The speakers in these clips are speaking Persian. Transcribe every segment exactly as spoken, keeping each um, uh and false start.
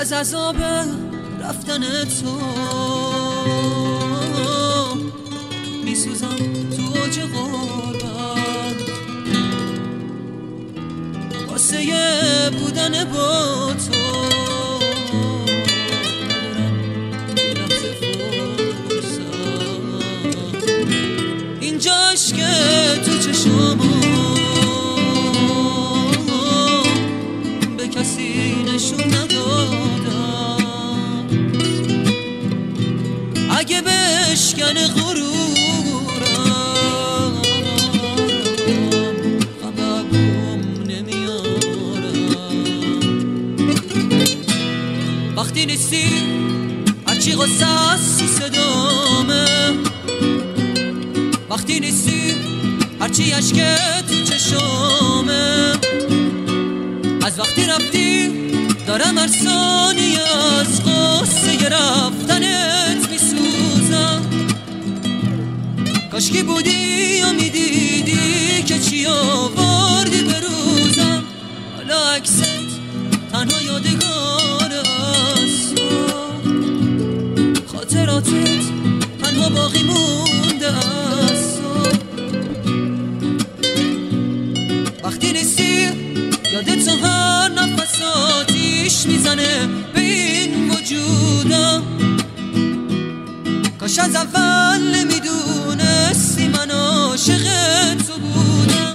از عذاب رفتن تو میسوزم تو اوج غربت، واسه بودن با تو اینجاش که تو چشمو به کسی نشون ندادم، اگه بشکن غرورم غمم نمیارم. وقتی نیستی هرچی غصه است تو صدامه، وقتی نیستی هرچی عشقت تو چشامه، از وقتی رفتی دارم هر ثانیه از قصه رفتنت میسوزم. کاشکی بودی یا میدیدی که چی آوردی به روزم، حالا عکست تنها یادگار است، خاطراتت تنها باقی مونده است. وقتی نیستی یادت تو هر نفس آتیش میزنه به این وجودم، کاش از اول نمیدونستی من عاشق تو بودم.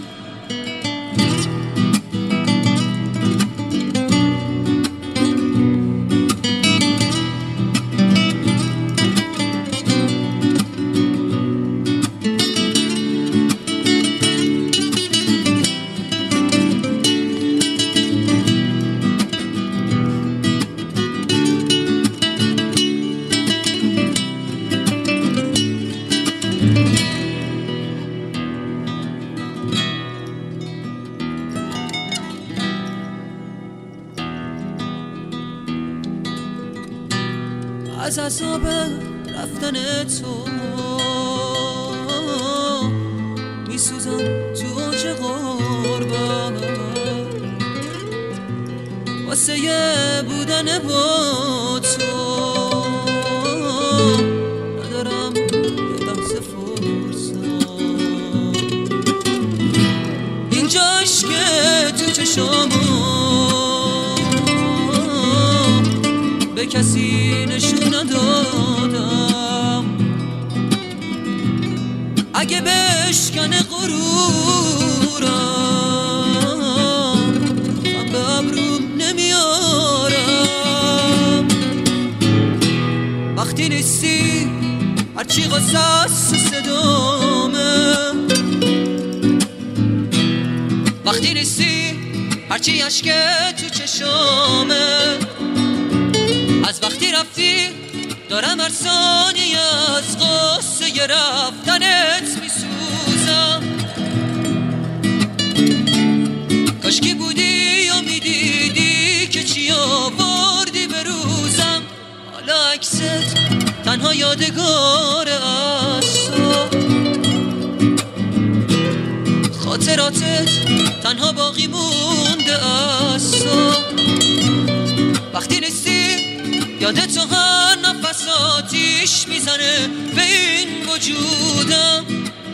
از عذاب رفتن تو میسوزم تو اوج غربت، واسه بودن با تو ندارم یه لحظه فرصت. اینجاش که تو چشامو به کسی نشون ندادم، اگه بشکن غرورم من به ابروم نمیارم. وقتی نیستی هرچی غصه است تو صدامه، وقتی نیستی هرچی عشقت تو چشامه، از وقتی رفتی دارم هر ثانیه از قصه رفتنت میسوزم. کاشکی بودی یا میدیدی که چی آوردی به روزم، حالا عکست تنها یادگار است، خاطراتت تنها باقی مونده است. وقتی نیستی یادت تو هر نفس آتیش میزنه به این وجودم،